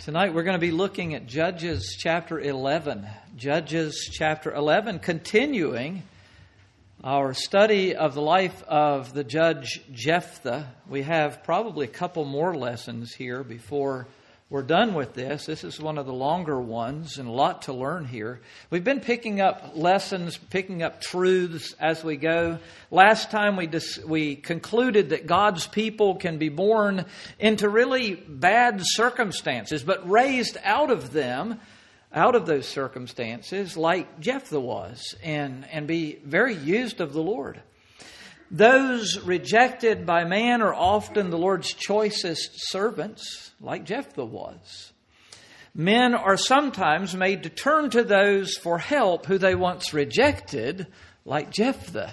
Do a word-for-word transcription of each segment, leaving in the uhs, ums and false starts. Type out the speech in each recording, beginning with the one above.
Tonight we're going to be looking at Judges chapter eleven. Judges chapter eleven, continuing our study of the life of the judge Jephthah. We have probably a couple more lessons here before we're done with this. This is one of the longer ones and a lot to learn here. We've been picking up lessons, picking up truths as we go. Last time we dis- we concluded that God's people can be born into really bad circumstances, but raised out of them, out of those circumstances, like Jephthah was, and, and be very used of the Lord. Those rejected by man are often the Lord's choicest servants, like Jephthah was. Men are sometimes made to turn to those for help who they once rejected, like Jephthah.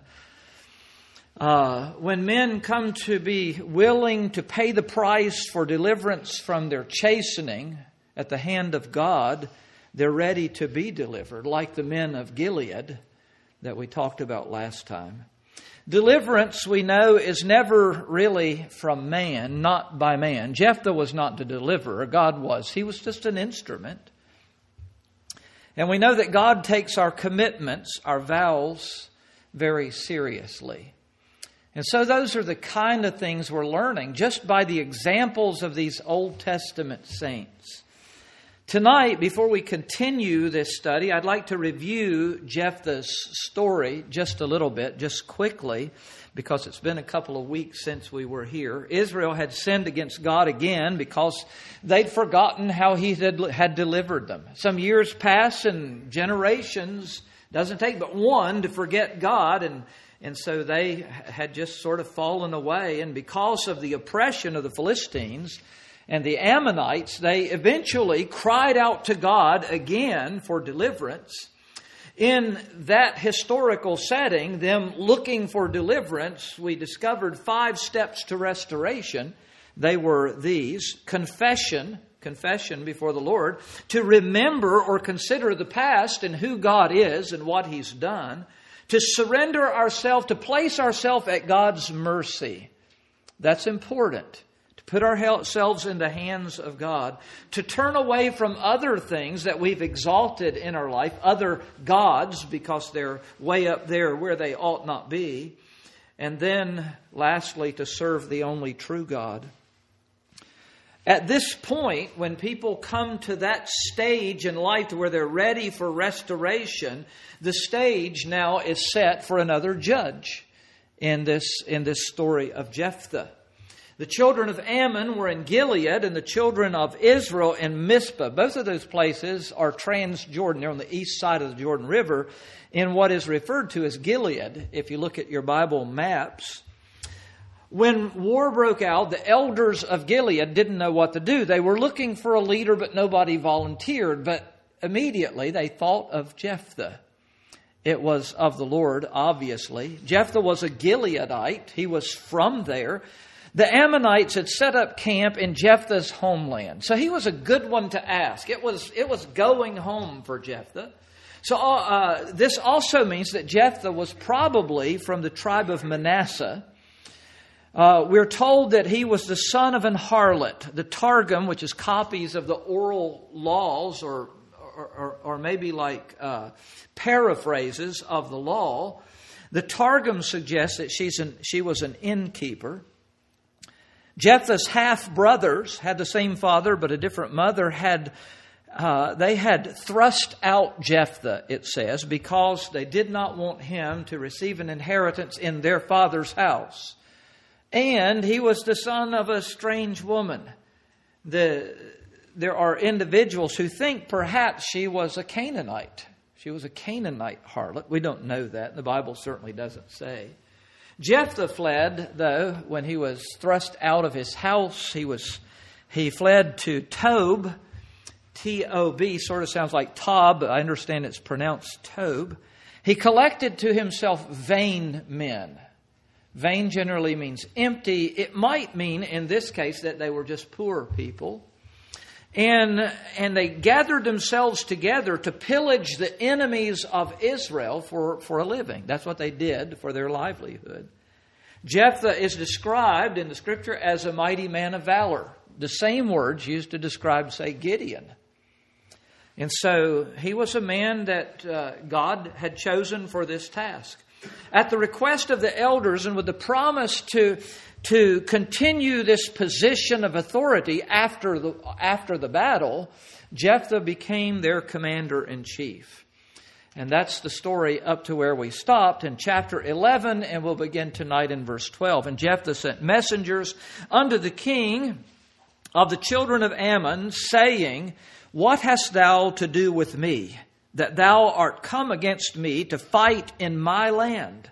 uh, when men come to be willing to pay the price for deliverance from their chastening at the hand of God, they're ready to be delivered, like the men of Gilead that we talked about last time. Deliverance, we know, is never really from man, not by man. Jephthah was not the deliverer. God was. He was just an instrument. And we know that God takes our commitments, our vows, very seriously. And so those are the kind of things we're learning just by the examples of these Old Testament saints. Tonight, before we continue this study, I'd like to review Jephthah's story just a little bit, just quickly, because it's been a couple of weeks since we were here. Israel had sinned against God again because they'd forgotten how He had, had delivered them. Some years pass and generations, doesn't take but one to forget God, and And so they had just sort of fallen away. And because of the oppression of the Philistines and the Ammonites, they eventually cried out to God again for deliverance. In that historical setting, them looking for deliverance, we discovered five steps to restoration. They were these: confession, confession before the Lord, to remember or consider the past and who God is and what He's done, to surrender ourselves, to place ourselves at God's mercy. That's important. To put ourselves in the hands of God. To turn away from other things that we've exalted in our life, other gods, because they're way up there where they ought not be. And then, lastly, to serve the only true God. At this point, when people come to that stage in life where they're ready for restoration, the stage now is set for another judge in this, in this story of Jephthah. The children of Ammon were in Gilead and the children of Israel in Mizpah. Both of those places are trans-Jordan. They're on the east side of the Jordan River in what is referred to as Gilead, if you look at your Bible maps. When war broke out, the elders of Gilead didn't know what to do. They were looking for a leader, but nobody volunteered. But immediately they thought of Jephthah. It was of the Lord, obviously. Jephthah was a Gileadite. He was from there. The Ammonites had set up camp in Jephthah's homeland. So he was a good one to ask. It was, it was going home for Jephthah. So uh, this also means that Jephthah was probably from the tribe of Manasseh. Uh, we're told that he was the son of an harlot. The Targum, which is copies of the oral laws, or or, or, or maybe like uh, paraphrases of the law, the Targum suggests that she's an, she was an innkeeper. Jephthah's half-brothers had the same father but a different mother. Had uh, They had thrust out Jephthah, it says, because they did not want him to receive an inheritance in their father's house. And he was the son of a strange woman. The, there are individuals who think perhaps she was a Canaanite. She was a Canaanite harlot. We don't know that. The Bible certainly doesn't say. Jephthah fled, though, when he was thrust out of his house. He was he fled to Tob. T O B sort of sounds like Tob, but I understand it's pronounced Tob. He collected to himself vain men. Vain generally means empty. It might mean, in this case, that they were just poor people. And, and they gathered themselves together to pillage the enemies of Israel for, for a living. That's what they did for their livelihood. Jephthah is described in the Scripture as a mighty man of valor. the same words used to describe, say, Gideon. And so he was a man that uh, God had chosen for this task. At the request of the elders and with the promise to, to continue this position of authority after the, after the battle, Jephthah became their commander-in-chief. And that's the story up to where we stopped in chapter eleven, and we'll begin tonight in verse twelve. And Jephthah sent messengers unto the king of the children of Ammon, saying, What hast thou to do with me, that thou art come against me to fight in my land?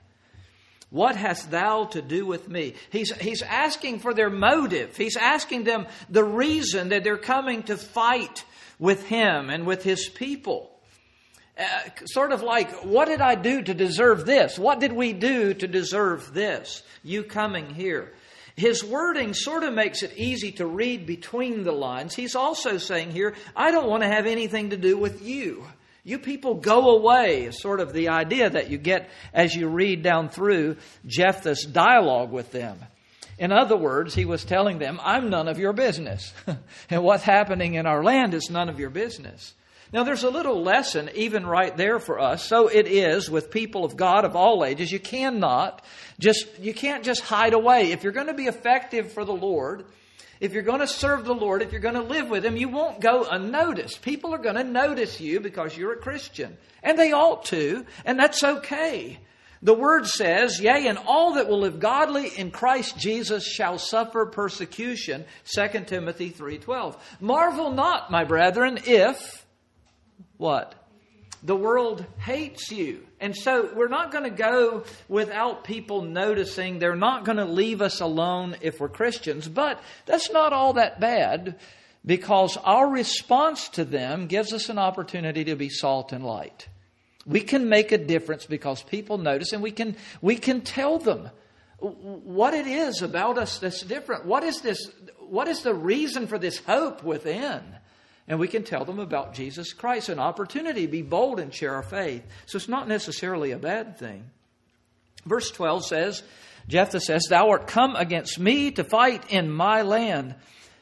What hast thou to do with me? He's, he's asking for their motive. He's asking them the reason that they're coming to fight with him and with his people. Uh, sort of like, what did I do to deserve this? What did we do to deserve this? You coming here. His wording sort of makes it easy to read between the lines. He's also saying here, I don't want to have anything to do with you. You people go away, is sort of the idea that you get as you read down through Jephthah's dialogue with them. In other words, he was telling them, I'm none of your business. And what's happening in our land is none of your business. Now, there's a little lesson even right there for us. So it is with people of God of all ages. You cannot just, you can't just hide away. If you're going to be effective for the Lord, if you're going to serve the Lord, if you're going to live with Him, you won't go unnoticed. People are going to notice you because you're a Christian. And they ought to, and that's okay. The Word says, yea, and all that will live godly in Christ Jesus shall suffer persecution. Second Timothy three twelve. Marvel not, my brethren, if... What? The world hates you. And so we're not going to go without people noticing. They're not going to leave us alone if we're Christians. But that's not all that bad, because our response to them gives us an opportunity to be salt and light. We can make a difference because people notice, and we can we can tell them what it is about us that's different. What is this? What is the reason for this hope within? And we can tell them about Jesus Christ, an opportunity to be bold and share our faith. So it's not necessarily a bad thing. Verse twelve says, Jephthah says, Thou art come against me to fight in my land.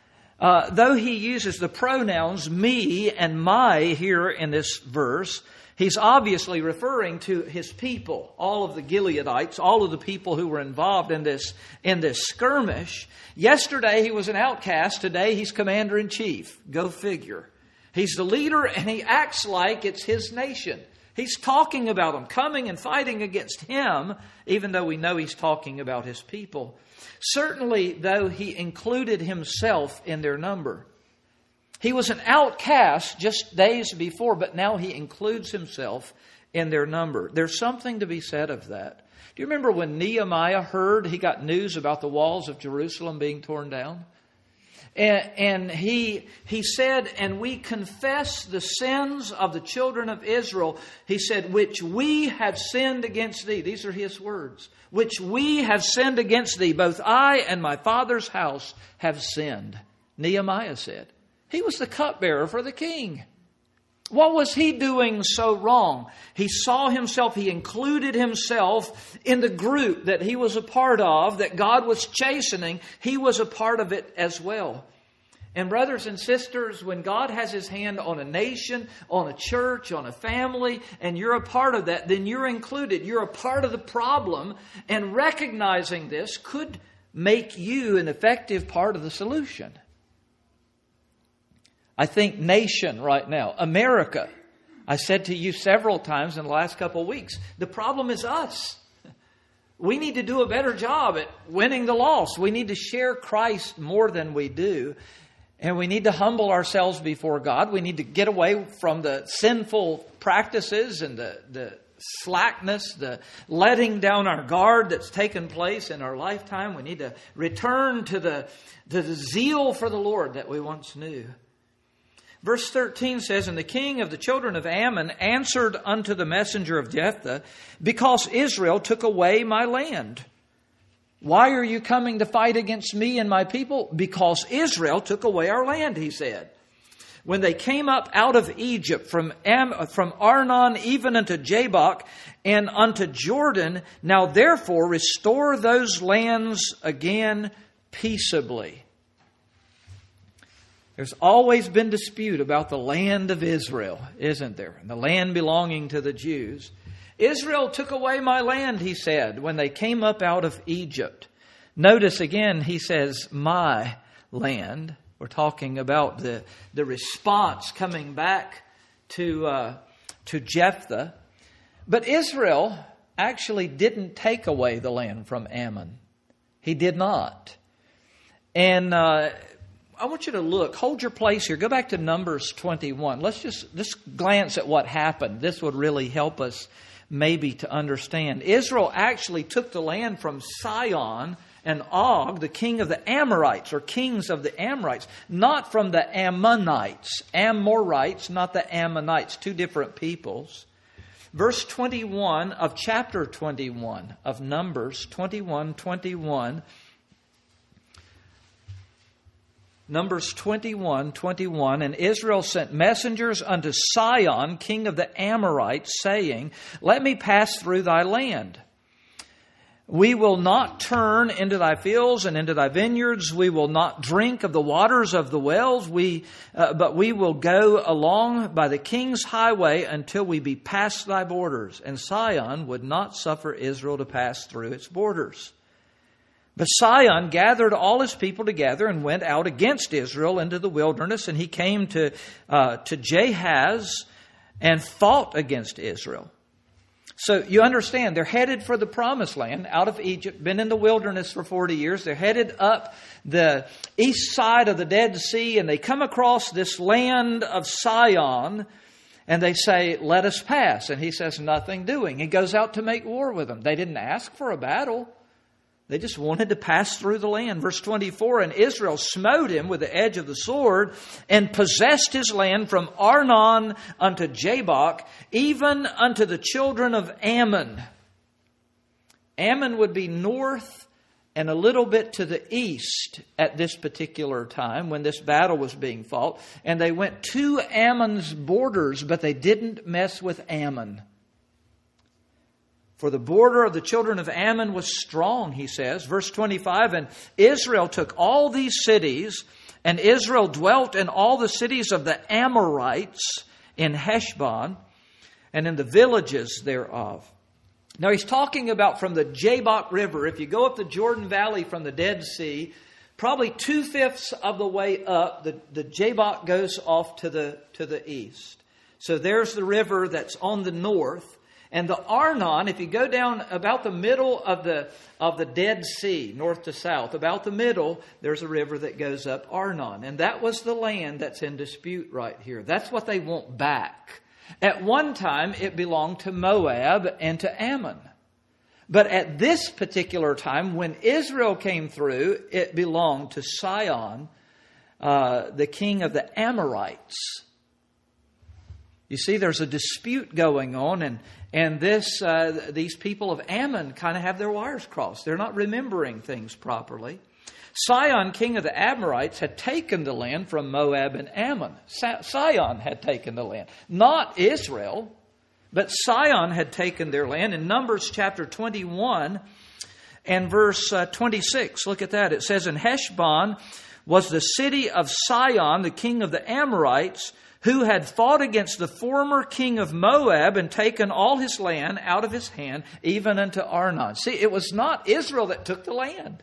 Uh, though he uses the pronouns me and my here in this verse, he's obviously referring to his people, all of the Gileadites, all of the people who were involved in this, in this skirmish. Yesterday he was an outcast. Today he's commander-in-chief. Go figure. He's the leader and he acts like it's his nation. He's talking about them coming and fighting against him, even though we know he's talking about his people. Certainly, though, he included himself in their number. He was an outcast just days before, but now he includes himself in their number. There's something to be said of that. Do you remember when Nehemiah heard, he got news about the walls of Jerusalem being torn down? And, and he, he said, and we confess the sins of the children of Israel. He said, which we have sinned against thee. These are his words. Which we have sinned against thee. Both I and my father's house have sinned. Nehemiah said. He was the cupbearer for the king. What was he doing so wrong? He saw himself, he included himself in the group that he was a part of, that God was chastening. He was a part of it as well. And brothers and sisters, when God has His hand on a nation, on a church, on a family, and you're a part of that, then you're included. You're a part of the problem. And recognizing this could make you an effective part of the solution. I think nation right now, America, I said to you several times in the last couple of weeks, the problem is us. We need to do a better job at winning the lost. We need to share Christ more than we do. And we need to humble ourselves before God. We need to get away from the sinful practices and the, the slackness, the letting down our guard that's taken place in our lifetime. We need to return to the, to the zeal for the Lord that we once knew. Verse thirteen says, And the king of the children of Ammon answered unto the messenger of Jephthah, Because Israel took away my land. Why are you coming to fight against me and my people? Because Israel took away our land, he said. When they came up out of Egypt from, Am, from Arnon even unto Jabbok and unto Jordan, now therefore restore those lands again peaceably. There's always been dispute about the land of Israel, isn't there? And the land belonging to the Jews. Israel took away my land, he said, when they came up out of Egypt. Notice again, he says, my land. We're talking about the, the response coming back to, uh, to Jephthah. But Israel actually didn't take away the land from Ammon. He did not. And uh, I want you to look, hold your place here. Go back to Numbers twenty-one. Let's just, just glance at what happened. This would really help us maybe to understand. Israel actually took the land from Sihon and Og, the king of the Amorites, or kings of the Amorites, not from the Ammonites. Amorites, not the Ammonites, two different peoples. Verse twenty-one of chapter twenty-one of Numbers, twenty-one twenty-one. Numbers twenty-one twenty-one, and Israel sent messengers unto Sihon, king of the Amorites, saying, let me pass through thy land. We will not turn into thy fields and into thy vineyards. We will not drink of the waters of the wells. We, uh, but we will go along by the king's highway until we be past thy borders. And Sihon would not suffer Israel to pass through its borders. But Sihon gathered all his people together and went out against Israel into the wilderness. And he came to, uh, to Jahaz and fought against Israel. So you understand, they're headed for the promised land out of Egypt, been in the wilderness for forty years. They're headed up the east side of the Dead Sea, and they come across this land of Sihon, and they say, let us pass. And he says, nothing doing. He goes out to make war with them. They didn't ask for a battle. They just wanted to pass through the land. Verse twenty-four, and Israel smote him with the edge of the sword and possessed his land from Arnon unto Jabbok, even unto the children of Ammon. Ammon would be north and a little bit to the east at this particular time when this battle was being fought. And they went to Ammon's borders, but they didn't mess with Ammon. For the border of the children of Ammon was strong, he says. Verse twenty-five, and Israel took all these cities, and Israel dwelt in all the cities of the Amorites in Heshbon, and in the villages thereof. Now he's talking about from the Jabbok River. If you go up the Jordan Valley from the Dead Sea, probably two-fifths of the way up, the, the Jabbok goes off to the, to the east. So there's the river that's on the north. And the Arnon, if you go down about the middle of the of the Dead Sea, north to south, about the middle, there's a river that goes up Arnon. And that was the land that's in dispute right here. That's what they want back. At one time, it belonged to Moab and to Ammon. But at this particular time, when Israel came through, it belonged to Sihon, uh, the king of the Amorites. You see, there's a dispute going on, and and this uh, these people of Ammon kind of have their wires crossed. They're not remembering things properly. Sihon, king of the Amorites, had taken the land from Moab and Ammon. Sihon had taken the land, not Israel, but Sihon had taken their land. In Numbers chapter twenty-one and verse uh, twenty-six, look at that. It says, in Heshbon was the city of Sihon, the king of the Amorites, who had fought against the former king of Moab and taken all his land out of his hand, even unto Arnon. See, it was not Israel that took the land.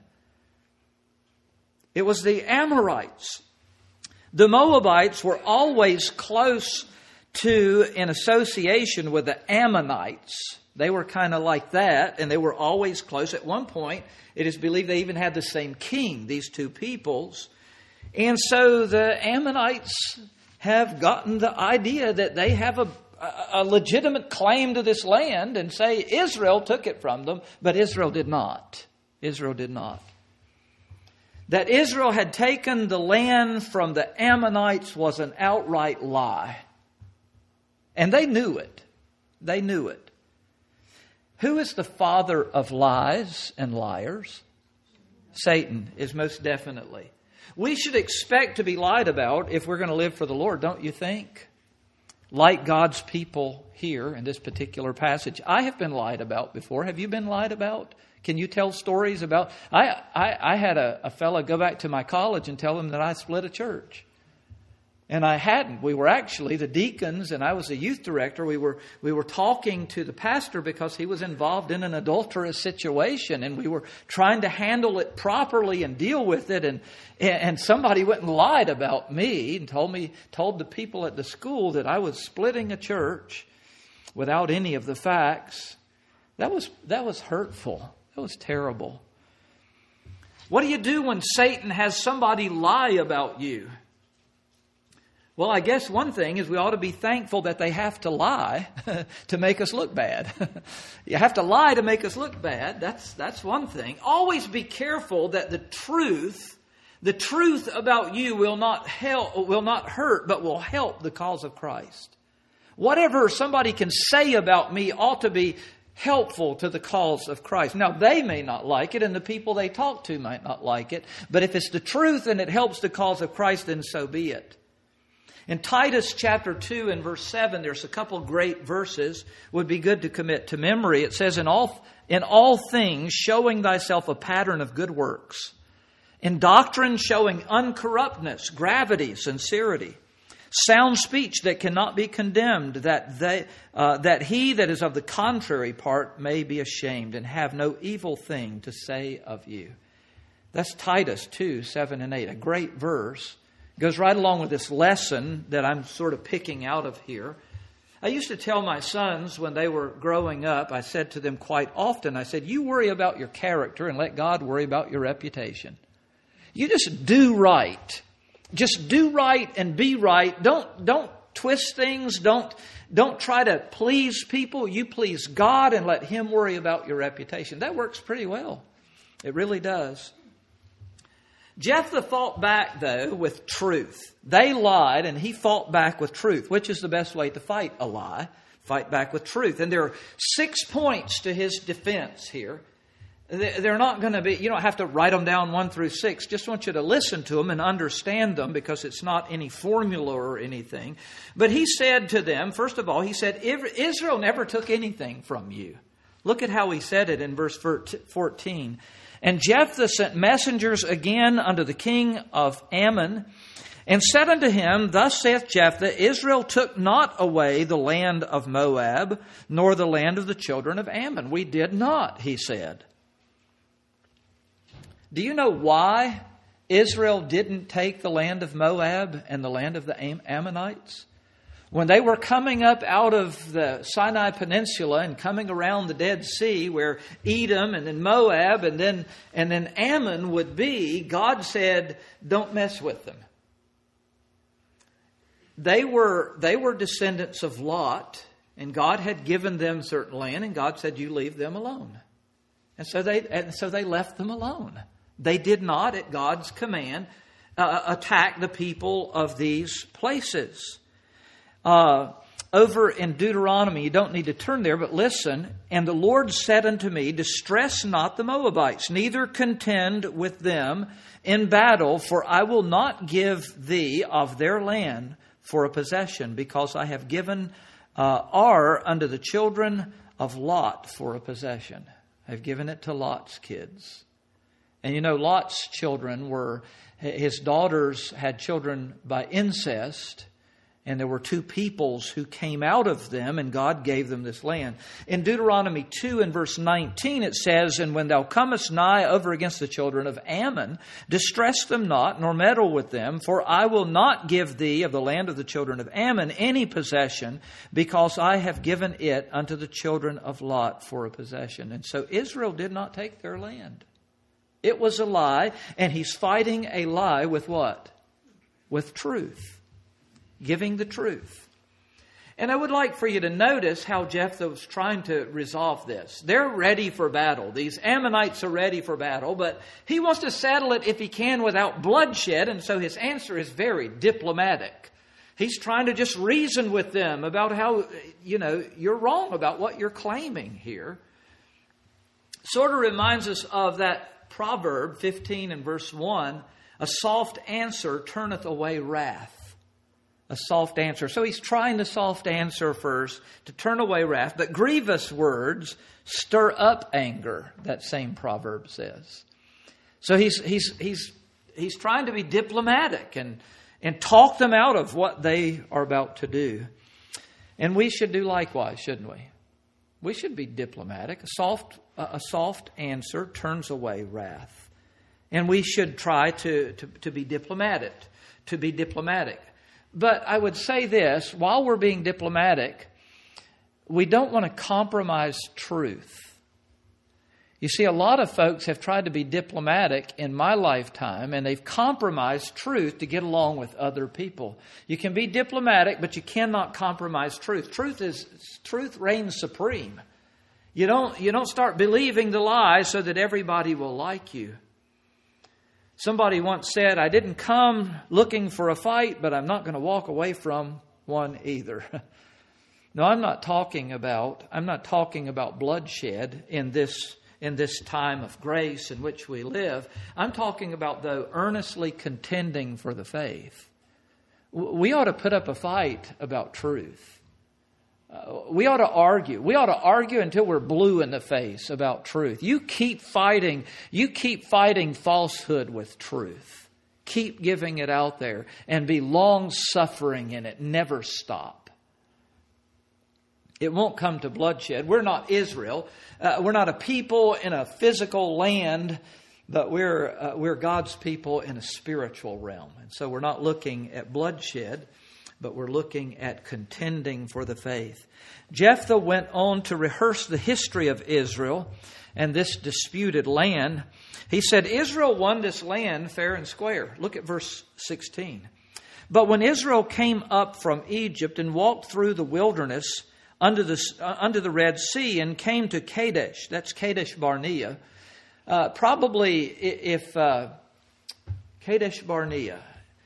It was the Amorites. The Moabites were always close to, in association with the Ammonites. They were kind of like that, and they were always close. At one point, it is believed they even had the same king, these two peoples. And so the Ammonites have gotten the idea that they have a, a legitimate claim to this land and say Israel took it from them, but Israel did not. Israel did not. That Israel had taken the land from the Ammonites was an outright lie. And they knew it. They knew it. Who is the father of lies and liars? Satan is most definitely. We should expect to be lied about if we're going to live for the Lord, don't you think? Like God's people here in this particular passage. I have been lied about before. Have you been lied about? Can you tell stories about... I, I, I had a, a fellow go back to my college and tell him that I split a church. And I hadn't. We were actually, the deacons, and I was a youth director, we were we were talking to the pastor because he was involved in an adulterous situation, and we were trying to handle it properly and deal with it. And and somebody went and lied about me and told me told the people at the school that I was splitting a church without any of the facts. That was that was hurtful. That was terrible. What do you do when Satan has somebody lie about you? Well, I guess one thing is we ought to be thankful that they have to lie to make us look bad. You have to lie to make us look bad. That's that's one thing. Always be careful that the truth, the truth about you will not help, will not hurt, but will help the cause of Christ. Whatever somebody can say about me ought to be helpful to the cause of Christ. Now, they may not like it, and the people they talk to might not like it. But if it's the truth and it helps the cause of Christ, then so be it. In Titus chapter two and verse seven, there's a couple great verses would be good to commit to memory. It says, in all, in all things, showing thyself a pattern of good works. In doctrine, showing uncorruptness, gravity, sincerity. Sound speech that cannot be condemned, that they, uh, that he that is of the contrary part may be ashamed and have no evil thing to say of you. That's Titus two, seven and eight, a great verse. Goes right along with this lesson that I'm sort of picking out of here. I used to tell my sons when they were growing up, I said to them quite often, I said, you worry about your character and let God worry about your reputation. You just do right. Just do right and be right. Don't don't twist things. Don't don't try to please people. You please God and let Him worry about your reputation. That works pretty well. It really does. Jephthah fought back, though, with truth. They lied, and he fought back with truth. Which is the best way to fight a lie? Fight back with truth. And there are six points to his defense here. They're not going to be, you don't have to write them down one through six. Just want you to listen to them and understand them because it's not any formula or anything. But he said to them, first of all, he said, Israel never took anything from you. Look at how he said it in verse fourteen. And Jephthah sent messengers again unto the king of Ammon, and said unto him, Thus saith Jephthah, Israel took not away the land of Moab, nor the land of the children of Ammon. We did not, he said. Do you know why Israel didn't take the land of Moab and the land of the Ammonites? When they were coming up out of the Sinai Peninsula and coming around the Dead Sea where Edom and then Moab and then, and then Ammon would be, God said, don't mess with them. They were, they were descendants of Lot, and God had given them certain land, and God said, you leave them alone. And so they, and so they left them alone. They did not, at God's command, uh, attack the people of these places. Uh, over in Deuteronomy, you don't need to turn there, but listen. And the Lord said unto me, Distress not the Moabites, neither contend with them in battle, for I will not give thee of their land for a possession, because I have given uh, Ar unto the children of Lot for a possession. I've given it to Lot's kids. And you know, Lot's children were, his daughters had children by incest. And there were two peoples who came out of them, and God gave them this land. In Deuteronomy two and verse nineteen, it says, And when thou comest nigh over against the children of Ammon, distress them not, nor meddle with them, for I will not give thee of the land of the children of Ammon any possession, because I have given it unto the children of Lot for a possession. And so Israel did not take their land. It was a lie, and he's fighting a lie with what? With truth. Giving the truth. And I would like for you to notice how Jephthah was trying to resolve this. They're ready for battle. These Ammonites are ready for battle, but he wants to settle it if he can without bloodshed, and so his answer is very diplomatic. He's trying to just reason with them about how, you know, you're wrong about what you're claiming here. Sort of reminds us of that proverb fifteen and verse one, a soft answer turneth away wrath. A soft answer. So he's trying the soft answer first to turn away wrath. But grievous words stir up anger, that same proverb says. So he's he's he's he's trying to be diplomatic and and talk them out of what they are about to do. And we should do likewise, shouldn't we? We should be diplomatic. A soft, a soft answer turns away wrath. And we should try to, to, to be diplomatic, to be diplomatic. But I would say this, while we're being diplomatic, we don't want to compromise truth. You see, a lot of folks have tried to be diplomatic in my lifetime, and they've compromised truth to get along with other people. You can be diplomatic, but you cannot compromise truth. Truth is truth reigns supreme. You don't you don't start believing the lie so that everybody will like you. Somebody once said, "I didn't come looking for a fight, but I'm not going to walk away from one either." No, I'm not talking about I'm not talking about bloodshed in this in this time of grace in which we live. I'm talking about, though, earnestly contending for the faith. We ought to put up a fight about truth. Uh, we ought to argue. We ought to argue until we're blue in the face about truth. You keep fighting. You keep fighting falsehood with truth. Keep giving it out there and be long-suffering in it. Never stop. It won't come to bloodshed. We're not Israel. Uh, we're not a people in a physical land, but we're uh, we're God's people in a spiritual realm. And so we're not looking at bloodshed, but we're looking at contending for the faith. Jephthah went on to rehearse the history of Israel and this disputed land. He said, Israel won this land fair and square. Look at verse sixteen. But when Israel came up from Egypt and walked through the wilderness under the uh, under the Red Sea and came to Kadesh, that's Kadesh Barnea. Uh, probably if uh, Kadesh Barnea,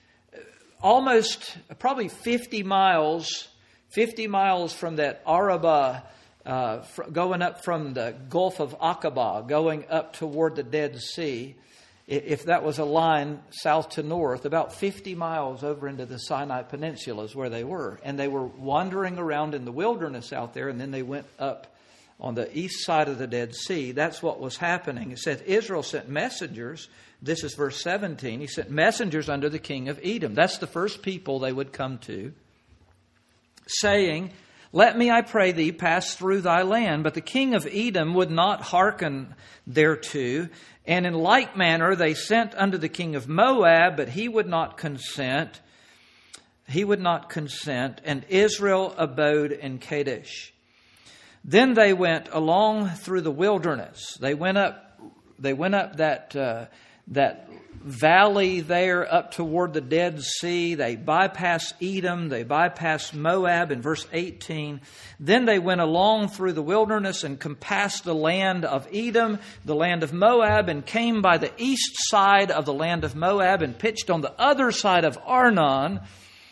almost probably fifty miles, fifty miles from that Arabah, uh, fr- going up from the Gulf of Aqaba, going up toward the Dead Sea. If that was a line south to north, about fifty miles over into the Sinai Peninsula is where they were. And they were wandering around in the wilderness out there, and then they went up on the east side of the Dead Sea. That's what was happening. It says Israel sent messengers. This is verse seventeen. He sent messengers unto the king of Edom. That's the first people they would come to, saying, Let me, I pray thee, pass through thy land. But the king of Edom would not hearken thereto. And in like manner they sent unto the king of Moab, but he would not consent. He would not consent. And Israel abode in Kadesh. Then they went along through the wilderness. They went up. They went up that uh, that valley there up toward the Dead Sea. They bypassed Edom. They bypassed Moab in verse eighteen. Then they went along through the wilderness and compassed the land of Edom, the land of Moab, and came by the east side of the land of Moab and pitched on the other side of Arnon,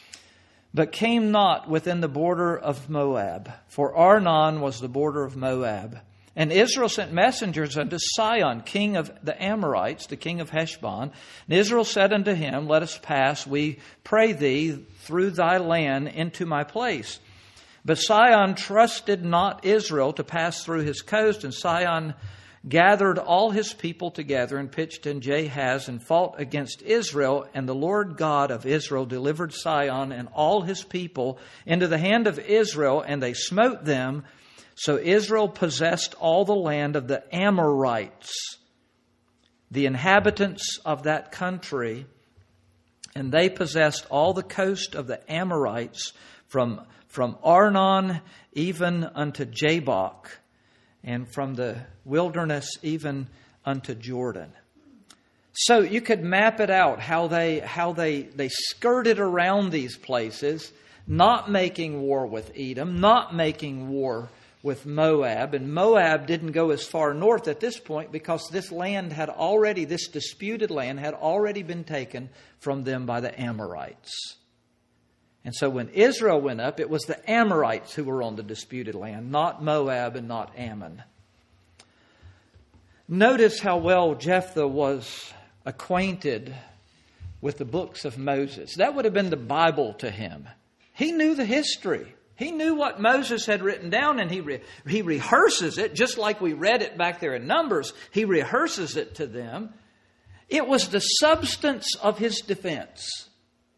but came not within the border of Moab, for Arnon was the border of Moab. And Israel sent messengers unto Sihon, king of the Amorites, the king of Heshbon. And Israel said unto him, Let us pass, we pray thee, through thy land into my place. But Sihon trusted not Israel to pass through his coast, and Sihon gathered all his people together and pitched in Jahaz and fought against Israel. And the Lord God of Israel delivered Sihon and all his people into the hand of Israel, and they smote them. So Israel possessed all the land of the Amorites, the inhabitants of that country, and they possessed all the coast of the Amorites from, from Arnon even unto Jabbok, and from the wilderness even unto Jordan. So you could map it out how they how they, they skirted around these places, not making war with Edom, not making war with Moab. And Moab didn't go as far north at this point because this land had already, this disputed land had already been taken from them by the Amorites. And so when Israel went up, it was the Amorites who were on the disputed land, not Moab and not Ammon. Notice how well Jephthah was acquainted with the books of Moses. That would have been the Bible to him. He knew the history. He knew what Moses had written down, and he re- he rehearses it, just like we read it back there in Numbers. He rehearses it to them. It was the substance of his defense.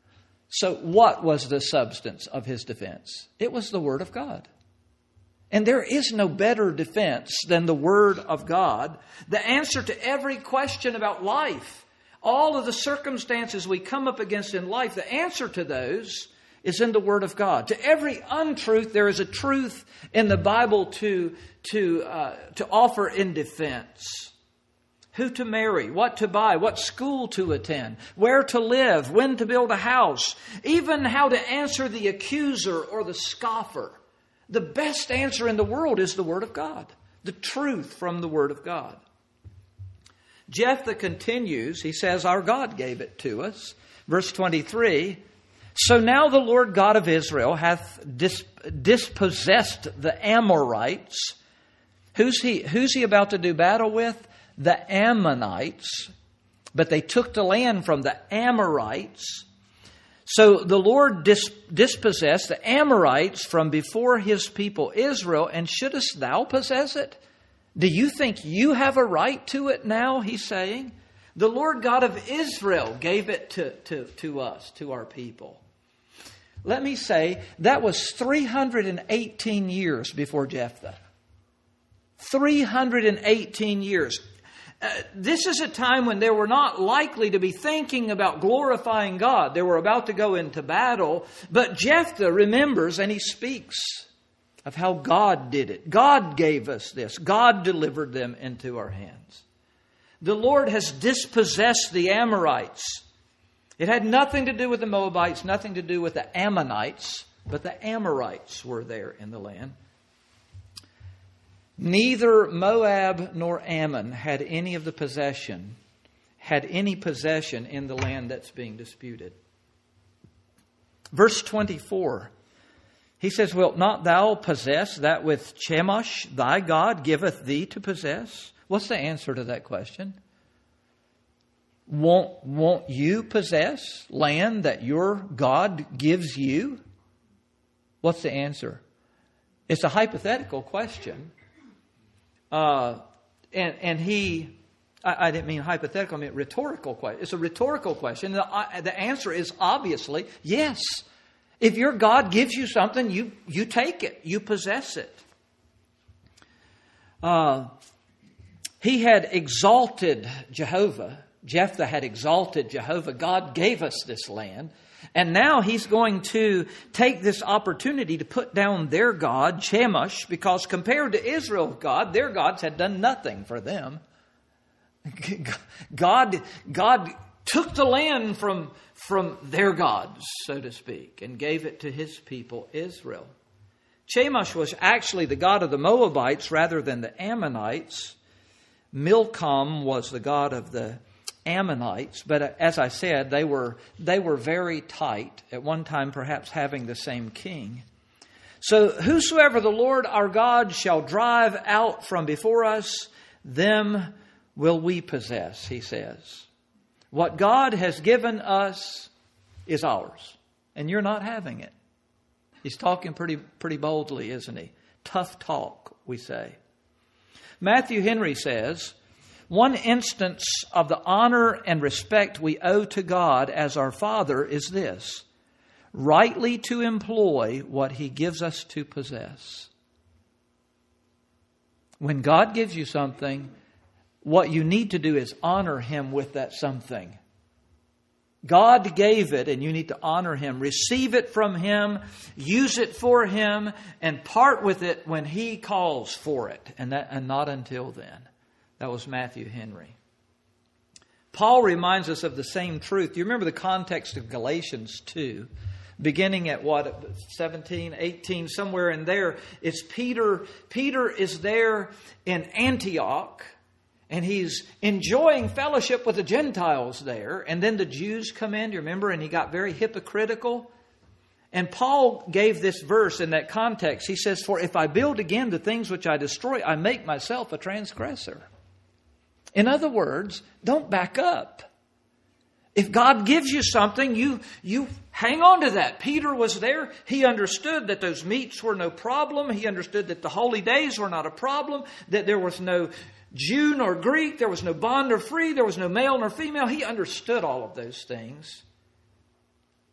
So what was the substance of his defense? It was the Word of God. And there is no better defense than the Word of God. The answer to every question about life, all of the circumstances we come up against in life, the answer to those is in the Word of God. To every untruth, there is a truth in the Bible to, to, uh, to offer in defense. Who to marry, what to buy, what school to attend, where to live, when to build a house, even how to answer the accuser or the scoffer. The best answer in the world is the Word of God, the truth from the Word of God. Jephthah continues, he says, our God gave it to us. Verse twenty-three, so now the Lord God of Israel hath dis- dispossessed the Amorites. Who's he, who's he about to do battle with? The Ammonites. But they took the land from the Amorites. So the Lord dis- dispossessed the Amorites from before his people Israel, and shouldest thou possess it? Do you think you have a right to it now, he's saying? The Lord God of Israel gave it to, to, to us, to our people. Let me say, that was three hundred eighteen years before Jephthah. three hundred eighteen years. Uh, this is a time when they were not likely to be thinking about glorifying God. They were about to go into battle. But Jephthah remembers and he speaks of how God did it. God gave us this. God delivered them into our hands. The Lord has dispossessed the Amorites. It had nothing to do with the Moabites, nothing to do with the Ammonites, but the Amorites were there in the land. Neither Moab nor Ammon had any of the possession, had any possession in the land that's being disputed. Verse twenty-four, he says, wilt not thou possess that which Chemosh, thy God, giveth thee to possess? What's the answer to that question? Won't, won't you possess land that your God gives you? What's the answer? It's a hypothetical question. Uh, and, and he, I, I didn't mean hypothetical, I mean rhetorical question. It's a rhetorical question. The, uh, the answer is obviously yes. If your God gives you something, you, you take it. You possess it. Uh, he had exalted Jehovah. Jephthah had exalted Jehovah. God gave us this land. And now he's going to take this opportunity to put down their god, Chemosh, because compared to Israel's God, their gods had done nothing for them. God, God took the land from, from their gods, so to speak, and gave it to his people, Israel. Chemosh was actually the god of the Moabites rather than the Ammonites. Milcom was the god of the Ammonites, but as I said, they were they were very tight, at one time perhaps having the same king. So whosoever the Lord our God shall drive out from before us, them will we possess, he says. What God has given us is ours, and you're not having it. He's talking pretty pretty boldly, isn't he? Tough talk, we say. Matthew Henry says, one instance of the honor and respect we owe to God as our Father is this: rightly to employ what he gives us to possess. When God gives you something, what you need to do is honor him with that something. God gave it, and you need to honor him. Receive it from him, use it for him, and part with it when he calls for it, and that and not until then. That was Matthew Henry. Paul reminds us of the same truth. Do you remember the context of Galatians two? Beginning at what, seventeen, eighteen, somewhere in there. It's Peter. Peter is there in Antioch, and he's enjoying fellowship with the Gentiles there. And then the Jews come in, do you remember? And he got very hypocritical. And Paul gave this verse in that context. He says, for if I build again the things which I destroy, I make myself a transgressor. In other words, don't back up. If God gives you something, you, you hang on to that. Peter was there. He understood that those meats were no problem. He understood that the holy days were not a problem, that there was no Jew nor Greek, there was no bond nor free, there was no male nor female. He understood all of those things.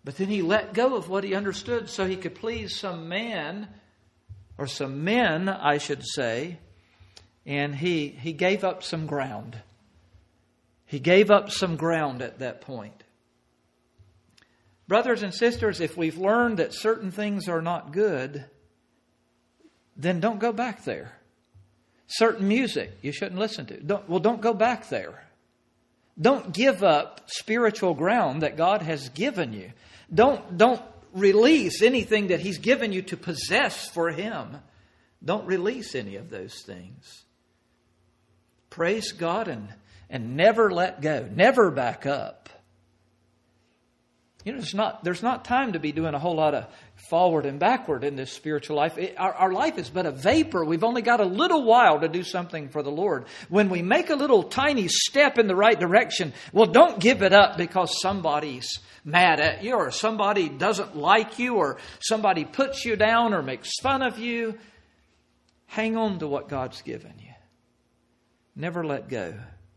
But then he let go of what he understood so he could please some man, or some men, I should say, and he, he gave up some ground. He gave up some ground at that point. Brothers and sisters, if we've learned that certain things are not good, then don't go back there. Certain music you shouldn't listen to. Don't, well, don't go back there. Don't give up spiritual ground that God has given you. Don't, don't release anything that He's given you to possess for Him. Don't release any of those things. Praise God and, and never let go. Never back up. You know, there's not, there's not time to be doing a whole lot of forward and backward in this spiritual life. It, our, our life is but a vapor. We've only got a little while to do something for the Lord. When we make a little tiny step in the right direction, well, don't give it up because somebody's mad at you, or somebody doesn't like you, or somebody puts you down or makes fun of you. Hang on to what God's given you. Never let go.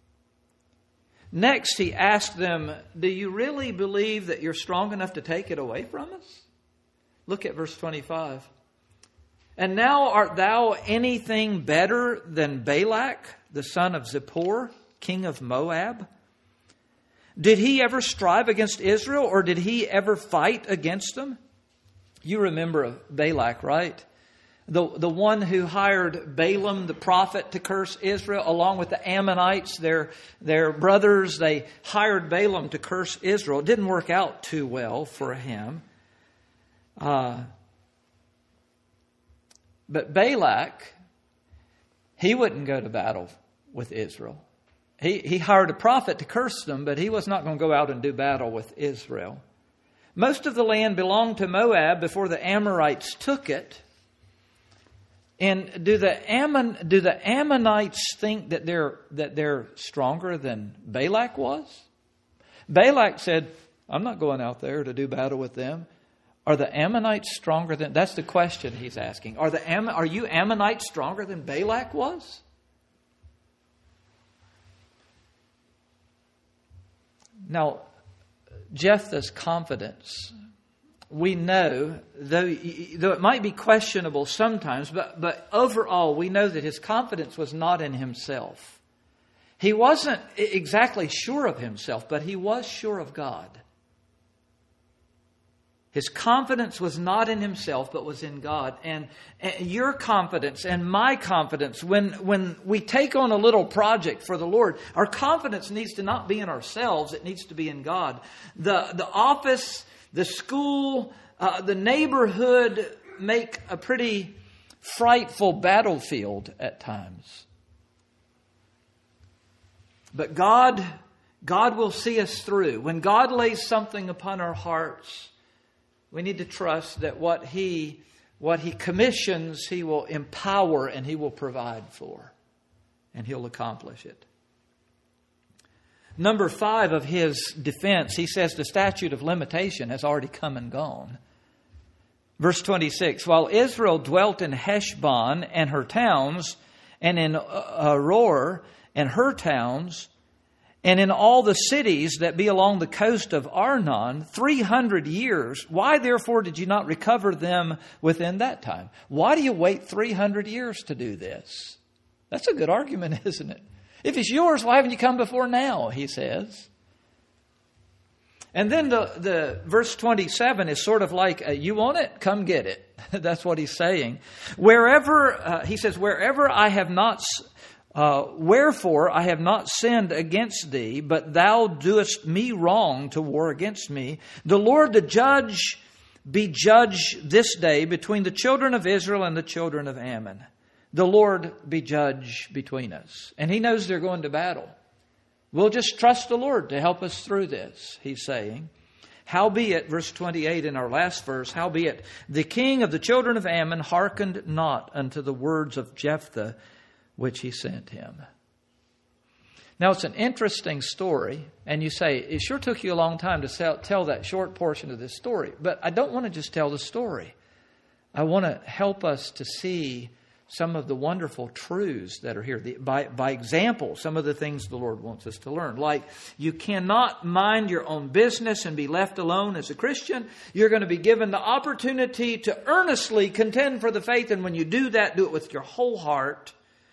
Next, he asked them, do you really believe that you're strong enough to take it away from us? Look at verse twenty-five. And now art thou anything better than Balak, the son of Zippor, king of Moab? Did he ever strive against Israel, or did he ever fight against them? You remember Balak, right? The, the one who hired Balaam the prophet to curse Israel, along with the Ammonites, their, their brothers. They hired Balaam to curse Israel. It didn't work out too well for him. Uh, but Balak, he wouldn't go to battle with Israel. He, he hired a prophet to curse them, but he was not going to go out and do battle with Israel. Most of the land belonged to Moab before the Amorites took it. And do the Ammon, do the Ammonites think that they're that they're stronger than Balak was? Balak said, I'm not going out there to do battle with them. Are the Ammonites stronger than... That's the question he's asking. Are the Am, Are you Ammonites stronger than Balak was? Now, Jephthah's confidence, we know, though, though it might be questionable sometimes, but, but overall we know that his confidence was not in himself. He wasn't exactly sure of himself, but he was sure of God. His confidence was not in himself, but was in God. And, and your confidence and my confidence, when, when we take on a little project for the Lord, our confidence needs to not be in ourselves. It needs to be in God. The, the office, the school, uh, the neighborhood make a pretty frightful battlefield at times. But God, God will see us through. When God lays something upon our hearts, we need to trust that what He, what He commissions, He will empower and He will provide for. And He'll accomplish it. Number five of his defense, he says the statute of limitation has already come and gone. Verse twenty-six, while Israel dwelt in Heshbon and her towns, and in Aroer and her towns, and in all the cities that be along the coast of Arnon, three hundred years. Why therefore did you not recover them within that time? Why do you wait three hundred years to do this? That's a good argument, isn't it? If it's yours, why haven't you come before now? He says. And then the, the verse twenty-seven is sort of like, uh, you want it? Come get it. That's what he's saying. Wherever, uh, he says, wherever I have not... Uh, wherefore I have not sinned against thee, but thou doest me wrong to war against me. The Lord the judge be judge this day between the children of Israel and the children of Ammon. The Lord be judge between us. And he knows they're going to battle. We'll just trust the Lord to help us through this, he's saying. Howbeit, verse twenty-eight in our last verse, howbeit, the king of the children of Ammon hearkened not unto the words of Jephthah, which he sent him. Now, it's an interesting story, and you say, it sure took you a long time to tell, tell that short portion of this story. But I don't want to just tell the story. I want to help us to see some of the wonderful truths that are here. The, by, by example, some of the things the Lord wants us to learn. Like, you cannot mind your own business and be left alone as a Christian. You're going to be given the opportunity to earnestly contend for the faith. And when you do that, do it with your whole heart.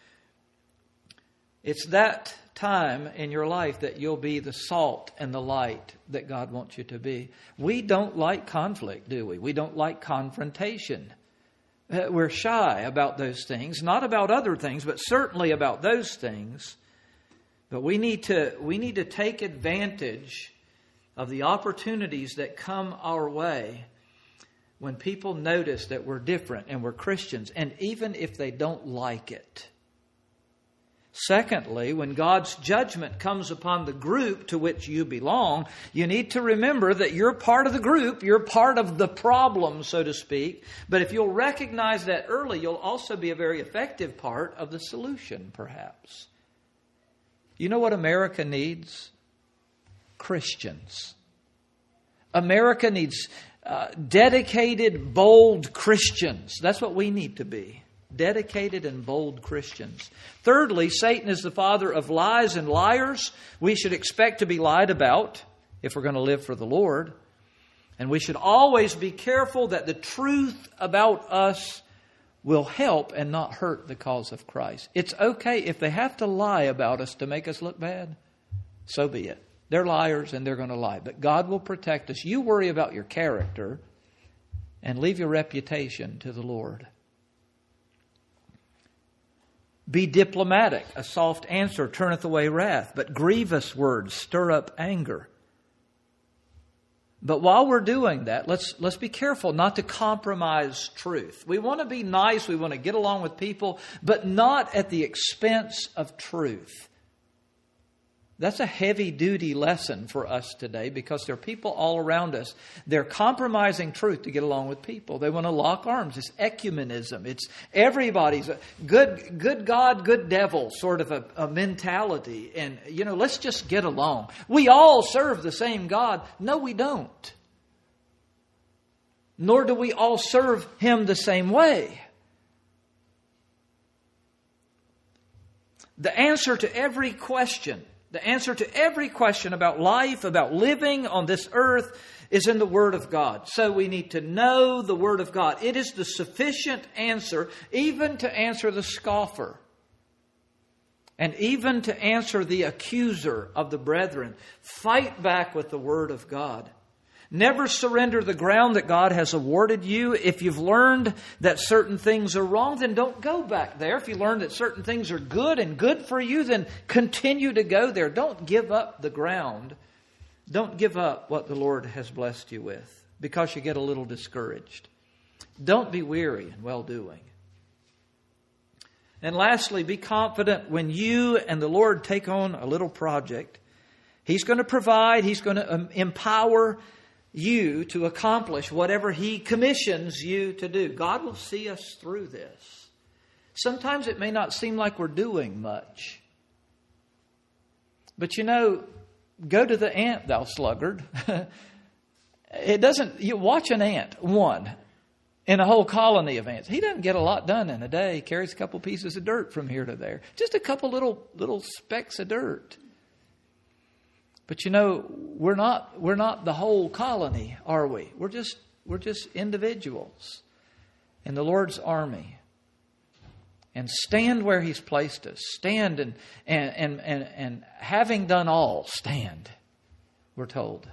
It's that time in your life that you'll be the salt and the light that God wants you to be. We don't like conflict, do we? We don't like confrontation. We're shy about those things, not about other things, but certainly about those things. But we need to we need to take advantage of the opportunities that come our way when people notice that we're different and we're Christians, and even if they don't like it. Secondly, when God's judgment comes upon the group to which you belong, you need to remember that you're part of the group. You're part of the problem, so to speak. But if you'll recognize that early, you'll also be a very effective part of the solution, perhaps. You know what America needs? Christians. America needs uh, dedicated, bold Christians. That's what we need to be. Dedicated and bold Christians. Thirdly, Satan is the father of lies and liars. We should expect to be lied about if we're going to live for the Lord. And we should always be careful that the truth about us will help and not hurt the cause of Christ. It's okay if they have to lie about us to make us look bad. So be it. They're liars and they're going to lie. But God will protect us. You worry about your character and leave your reputation to the Lord. Be diplomatic. A soft answer turneth away wrath, but grievous words stir up anger. But while we're doing that, let's let's be careful not to compromise truth. We want to be nice, we want to get along with people, but not at the expense of truth. That's a heavy-duty lesson for us today because there are people all around us. They're compromising truth to get along with people. They want to lock arms. It's ecumenism. It's everybody's a good, good God, good devil sort of a, a mentality. And, you know, let's just get along. We all serve the same God. No, we don't. Nor do we all serve Him the same way. The answer to every question The answer to every question about life, about living on this earth, is in the Word of God. So we need to know the Word of God. It is the sufficient answer, even to answer the scoffer. And even to answer the accuser of the brethren. Fight back with the Word of God. Never surrender the ground that God has awarded you. If you've learned that certain things are wrong, then don't go back there. If you learn that certain things are good and good for you, then continue to go there. Don't give up the ground. Don't give up what the Lord has blessed you with because you get a little discouraged. Don't be weary in well-doing. And lastly, be confident when you and the Lord take on a little project. He's going to provide. He's going to empower you to accomplish whatever He commissions you to do. God will see us through this. Sometimes it may not seem like we're doing much. But you know, go to the ant, thou sluggard. It doesn't, you watch an ant, one, in a whole colony of ants. He doesn't get a lot done in a day. He carries a couple pieces of dirt from here to there. Just a couple little little specks of dirt. But you know, we're not we're not the whole colony, are we? We're just we're just individuals in the Lord's army. And stand where He's placed us. Stand and and and and, and having done all, stand, we're told.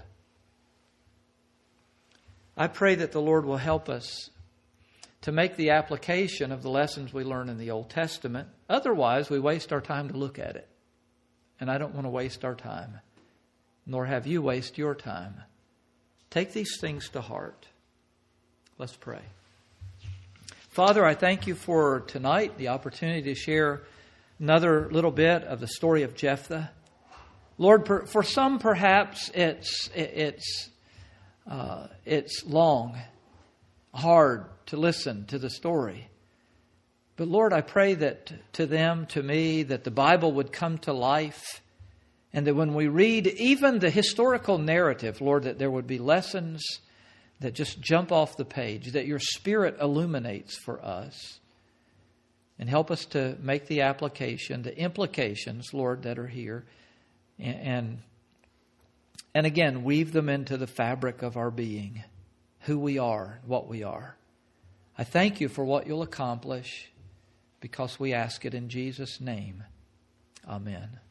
I pray that the Lord will help us to make the application of the lessons we learn in the Old Testament. Otherwise, we waste our time to look at it. And I don't want to waste our time. Nor have you waste your time. Take these things to heart. Let's pray. Father, I thank You for tonight, the opportunity to share another little bit of the story of Jephthah. Lord, for some perhaps it's it's uh, it's long, hard to listen to the story. But Lord, I pray that to them, to me, that the Bible would come to life. And that when we read even the historical narrative, Lord, that there would be lessons that just jump off the page, that Your Spirit illuminates for us. And help us to make the application, the implications, Lord, that are here. And, and again, weave them into the fabric of our being, who we are, what we are. I thank you for what you'll accomplish, because we ask it in Jesus' name. Amen.